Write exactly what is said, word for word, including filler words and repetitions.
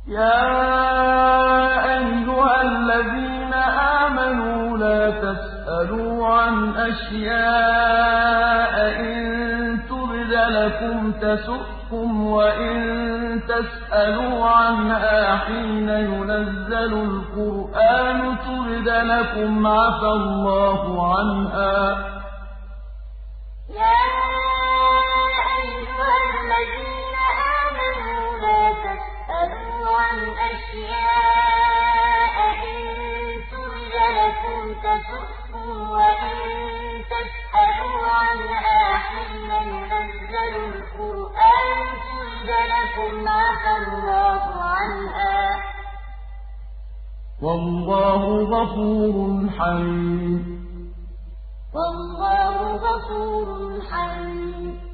يَا أَيُّهَا الَّذِينَ آمَنُوا لَا تَسْأَلُوا عَنْ أَشْيَاءَ إِن تُبْدَ لَكُمْ تَسُؤْكُمْ وَإِن تَسْأَلُوا عَنْهَا حِينَ يُنَزَّلُ الْقُرْآنُ تُبْدَ لَكُمْ عَفَا اللَّهُ عَنْهَا ۗ يَا أَيُّهَا الَّذِينَ آمَنُوا لَا تَسْأَلُوا عَنْ أَشْيَاءَ إِن تُبْدَ لَكُمْ تَسُؤْكُمْ وَإِن تَسْأَلُوا عَنْهَا حِينَ يُنَزَّلُ الْقُرْآنُ تُبْدَ لَكُمْ عَفَا اللَّهُ عَنْهَا ۗ وَاللَّهُ غَفُورٌ حَلِيمٌ. وَاللَّهُ غَفُورٌ حَلِيمٌ.